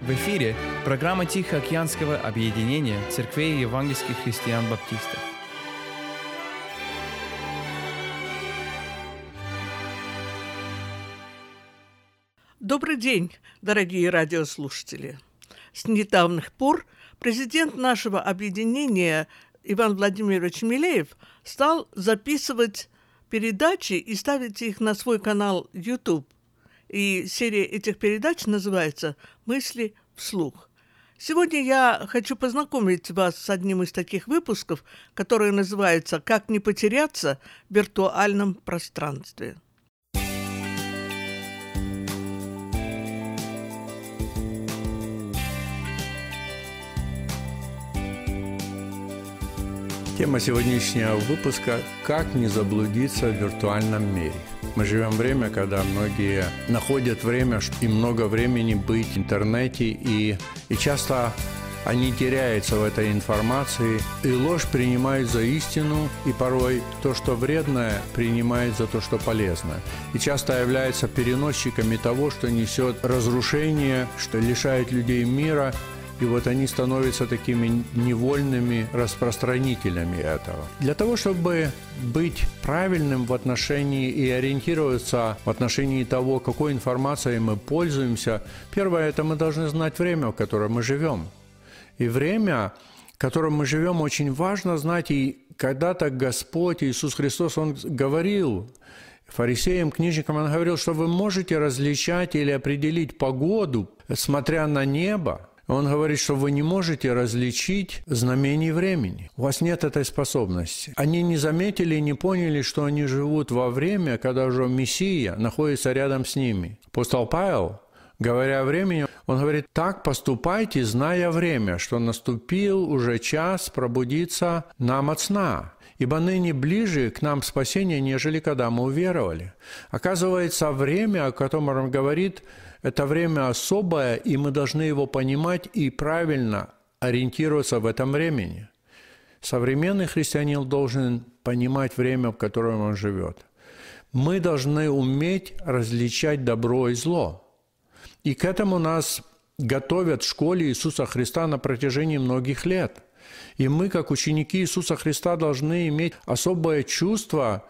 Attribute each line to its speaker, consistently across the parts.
Speaker 1: В эфире программа Тихоокеанского объединения церквей евангельских христиан-баптистов.
Speaker 2: Добрый день, дорогие радиослушатели! С недавних пор президент нашего объединения Иван Владимирович Милеев стал записывать передачи и ставить их на свой канал YouTube. И серия этих передач называется «Мысли вслух». Сегодня я хочу познакомить вас с одним из таких выпусков, который называется «Как не потеряться в виртуальном пространстве».
Speaker 3: Тема сегодняшнего выпуска – «Как не заблудиться в виртуальном мире». Мы живем в время, когда многие находят время и много времени быть в интернете, и часто они теряются в этой информации, и ложь принимают за истину, и порой то, что вредное, принимают за то, что полезно. И часто являются переносчиками того, что несет разрушение, что лишает людей мира. И вот они становятся такими невольными распространителями этого. Для того, чтобы быть правильным в отношении и ориентироваться в отношении того, какой информацией мы пользуемся, первое – это мы должны знать время, в котором мы живем. И время, в котором мы живем, очень важно знать. И когда-то Господь Иисус Христос, Он говорил фарисеям, книжникам, Он говорил, что вы можете различать или определить погоду, смотря на небо. Он говорит, что вы не можете различить знамений времени. У вас нет этой способности. Они не заметили и не поняли, что они живут во время, когда уже Мессия находится рядом с ними. Апостол Павел, говоря о времени, он говорит: «Так поступайте, зная время, что наступил уже час пробудиться нам от сна. Ибо ныне ближе к нам спасение, нежели когда мы уверовали». Оказывается, время, о котором он говорит, это время особое, и мы должны его понимать и правильно ориентироваться в этом времени. Современный христианин должен понимать время, в котором он живет. Мы должны уметь различать добро и зло. И к этому нас готовят в школе Иисуса Христа на протяжении многих лет. И мы, как ученики Иисуса Христа, должны иметь особое чувство,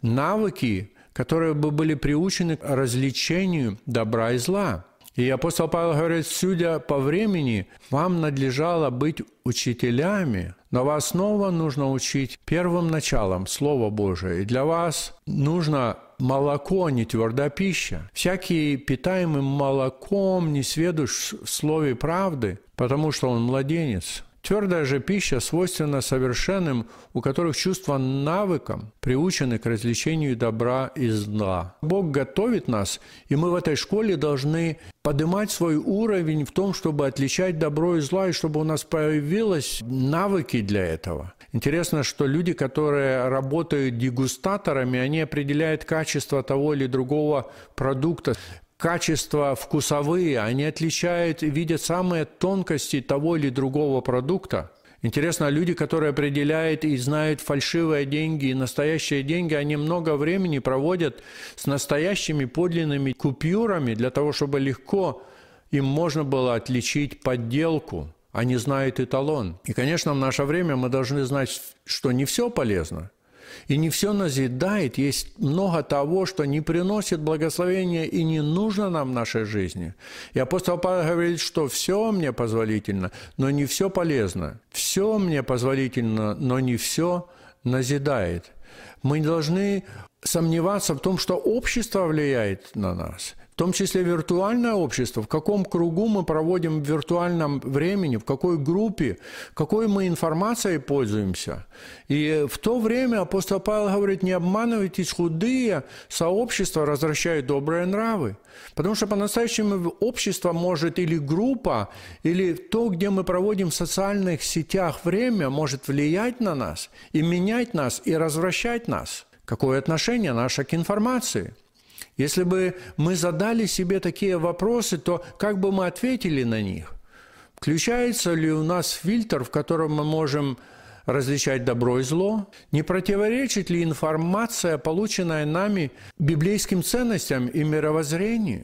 Speaker 3: навыки, которые бы были приучены к развлечению добра и зла. И апостол Павел говорит: «Судя по времени, вам надлежало быть учителями, но вас снова нужно учить первым началом Слова Божия. И для вас нужно молоко, а не твердая пища. Всякий, питаемый молоком, не сведущ в слове правды, потому что он младенец. Твердая же пища свойственна совершенным, у которых чувства навыкам приучены к развлечению добра и зла». Бог готовит нас, и мы в этой школе должны поднимать свой уровень в том, чтобы отличать добро и зло, и чтобы у нас появились навыки для этого. Интересно, что люди, которые работают дегустаторами, они определяют качество того или другого продукта. Качества вкусовые, они отличают и видят самые тонкости того или другого продукта. Интересно, люди, которые определяют и знают фальшивые деньги и настоящие деньги, они много времени проводят с настоящими подлинными купюрами для того, чтобы легко им можно было отличить подделку. Они знают эталон. И, конечно, в наше время мы должны знать, что не все полезно. И не все назидает, есть много того, что не приносит благословения и не нужно нам в нашей жизни. И апостол Павел говорит, что все мне позволительно, но не все полезно. Все мне позволительно, но не все назидает. Мы должны сомневаться в том, что общество влияет на нас, в том числе виртуальное общество, в каком кругу мы проводим в виртуальном времени, в какой группе, какой мы информацией пользуемся. И в то время апостол Павел говорит: не обманывайтесь, худые сообщества развращают добрые нравы. Потому что по-настоящему общество может, или группа, или то, где мы проводим в социальных сетях время, может влиять на нас и менять нас, и развращать нас. Какое отношение наше к информации? Если бы мы задали себе такие вопросы, то как бы мы ответили на них? Включается ли у нас фильтр, в котором мы можем различать добро и зло? Не противоречит ли информация, полученная нами, библейским ценностям и мировоззрению?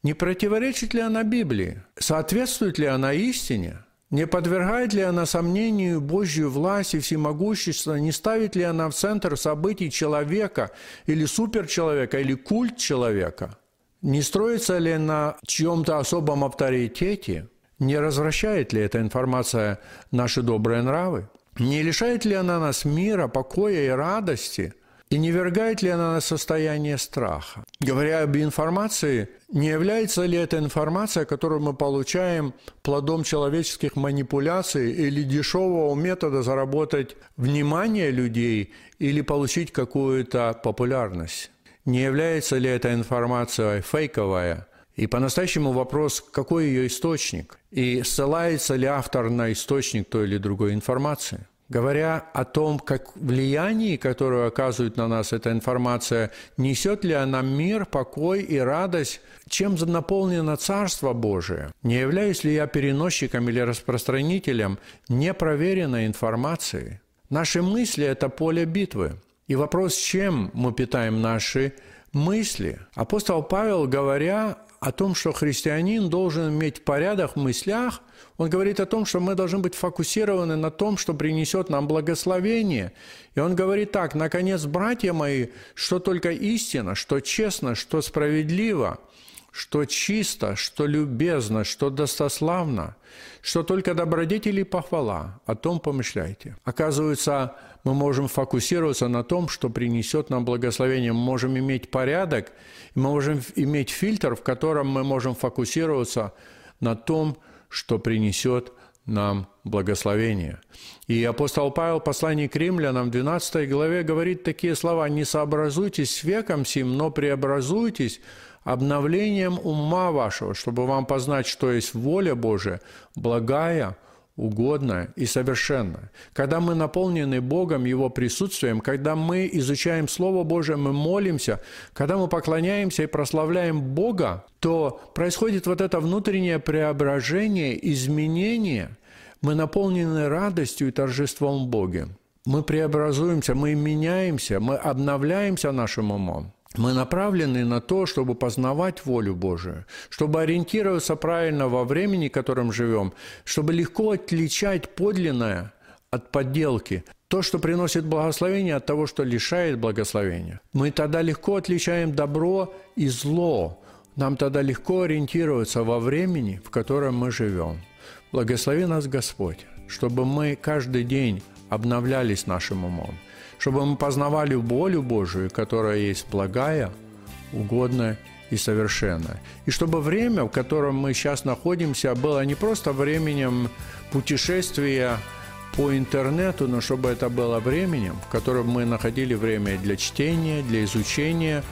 Speaker 3: Не противоречит ли она Библии? Соответствует ли она истине? Не подвергает ли она сомнению Божью власть и всемогущество? Не ставит ли она в центр событий человека или суперчеловека, или культ человека? Не строится ли на чьем-то особом авторитете? Не развращает ли эта информация наши добрые нравы? Не лишает ли она нас мира, покоя и радости? И не ввергает ли она нас в состояние страха? Говоря об информации, не является ли эта информация, которую мы получаем, плодом человеческих манипуляций или дешевого метода заработать внимание людей или получить какую-то популярность? Не является ли эта информация фейковая? И по-настоящему вопрос, какой ее источник? И ссылается ли автор на источник той или другой информации? Говоря о том, как влияние, которое оказывает на нас эта информация, несет ли она мир, покой и радость, чем наполнено Царство Божие? Не являюсь ли я переносчиком или распространителем непроверенной информации? Наши мысли – это поле битвы. И вопрос, чем мы питаем наши мысли? Апостол Павел, говоря о том, что христианин должен иметь порядок в мыслях, он говорит о том, что мы должны быть фокусированы на том, что принесет нам благословение. И он говорит так: «Наконец, братья мои, что только истина, что честно, что справедливо, что чисто, что любезно, что достославно, что только добродетель и похвала, о том помышляйте». Оказывается, мы можем фокусироваться на том, что принесет нам благословение. Мы можем иметь порядок, и мы можем иметь фильтр, в котором мы можем фокусироваться на том, что принесет нам благословение. И апостол Павел в послании к Римлянам в 12 главе говорит такие слова: «Не сообразуйтесь с веком сим, но преобразуйтесь обновлением ума вашего, чтобы вам познать, что есть воля Божия, благая, угодная и совершенная». Когда мы наполнены Богом, Его присутствием, когда мы изучаем Слово Божие, мы молимся, когда мы поклоняемся и прославляем Бога, то происходит вот это внутреннее преображение, изменение. Мы наполнены радостью и торжеством в Боге. Мы преобразуемся, мы меняемся, мы обновляемся нашим умом. Мы направлены на то, чтобы познавать волю Божию, чтобы ориентироваться правильно во времени, в котором живем, чтобы легко отличать подлинное от подделки, то, что приносит благословение, от того, что лишает благословения. Мы тогда легко отличаем добро и зло. Нам тогда легко ориентироваться во времени, в котором мы живем. Благослови нас, Господь, чтобы мы каждый день обновлялись нашим умом, чтобы мы познавали волю Божию, которая есть благая, угодная и совершенная. И чтобы время, в котором мы сейчас находимся, было не просто временем путешествия по интернету, но чтобы это было временем, в котором мы находили время для чтения, для изучения,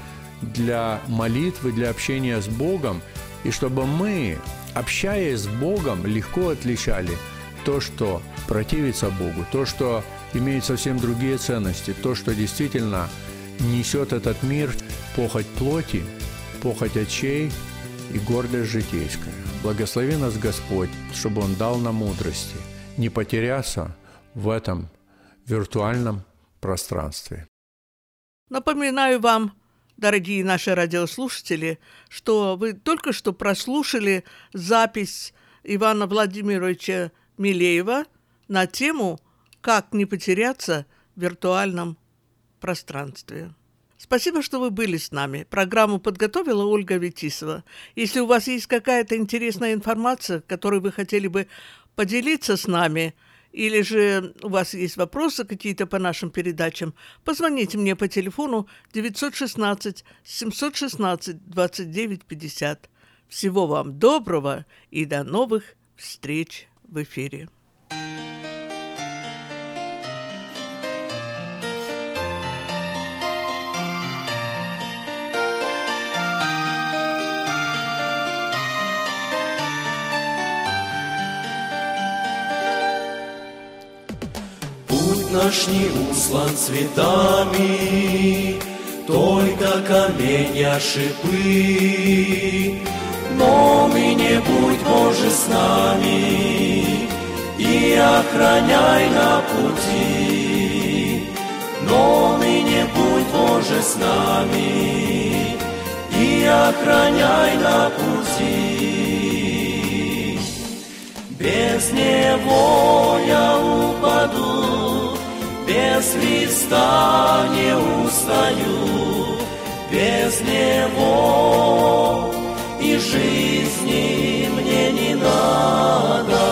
Speaker 3: для молитвы, для общения с Богом, и чтобы мы, общаясь с Богом, легко отличали то, что противится Богу, то, что имеет совсем другие ценности, то, что действительно несет этот мир, похоть плоти, похоть очей и гордость житейская. Благослови нас, Господь, чтобы Он дал нам мудрости, не потеряться в этом виртуальном пространстве.
Speaker 2: Напоминаю вам, дорогие наши радиослушатели, что вы только что прослушали запись Ивана Владимировича Милеева на тему «Как не потеряться в виртуальном пространстве». Спасибо, что вы были с нами. Программу подготовила Ольга Ветисова. Если у вас есть какая-то интересная информация, которой вы хотели бы поделиться с нами, или же у вас есть вопросы какие-то по нашим передачам, позвоните мне по телефону 916-716-2950. Всего вам доброго и до новых встреч в эфире.
Speaker 4: Путь наш не услан цветами, только каменья шипы. Но мы не будь, Боже, с нами и охраняй на пути. Но мы не будь, Боже, с нами и охраняй на пути. пути. Без Него я упаду, без Христа не устаю, без Него и жизни мне не надо.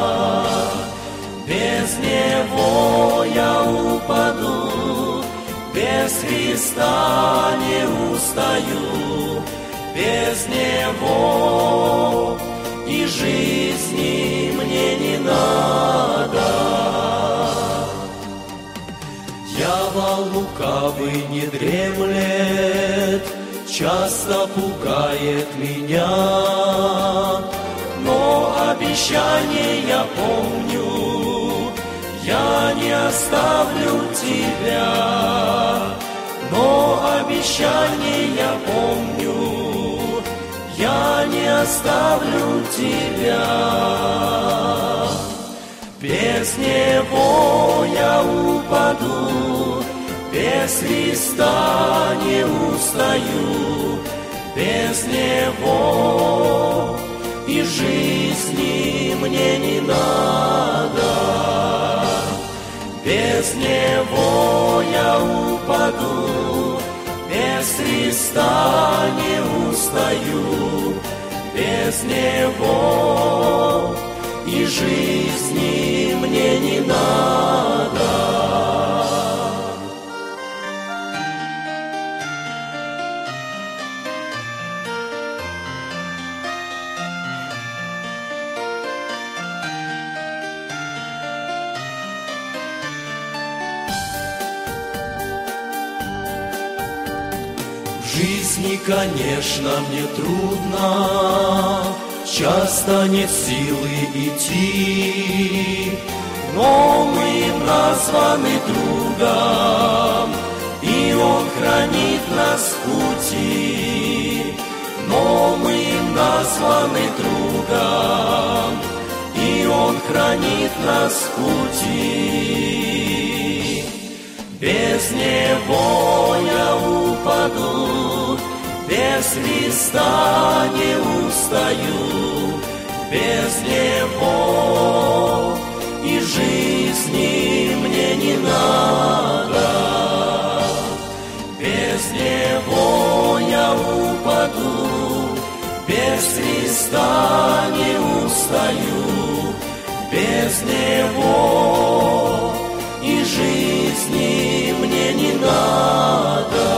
Speaker 4: Без Него я упаду, без Христа не устаю, без Него и жизни мне не надо. Дьявол лукавый не дремлет, часто пугает меня, но обещание я помню, я не оставлю тебя. Но обещание я помню, я не оставлю тебя. Без Него я упаду, без Христа не устаю, без Него и жизни мне не надо. Без Него я упаду, без Христа не устаю, без Него и жизни мне не надо. В жизни, конечно, мне трудно, часто нет силы идти, но мы названы другом, и Он хранит нас в пути. Но мы названы другом, и Он хранит нас в пути. Без Него я упаду, без Христа не устаю, без Него и жизни мне не надо. Без Него я упаду, без Христа не устаю, без Него и жизни мне не надо.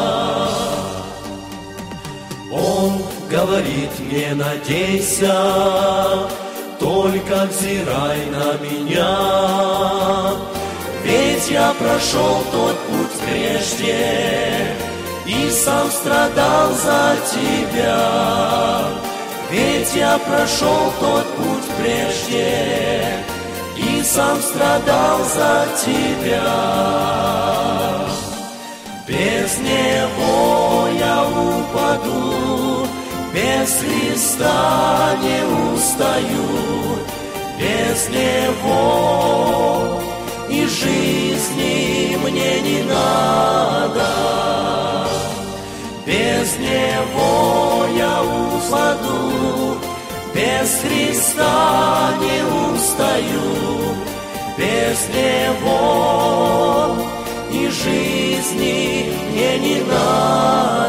Speaker 4: Он говорит мне: надейся, только взирай на меня, ведь я прошел тот путь прежде и сам страдал за тебя. Ведь я прошел тот путь прежде и сам страдал за тебя. Без Него я упаду, без Христа не устаю, без Него и жизни мне не надо. Без Него я упаду, без Христа не устаю, без Него и жизни мне не надо.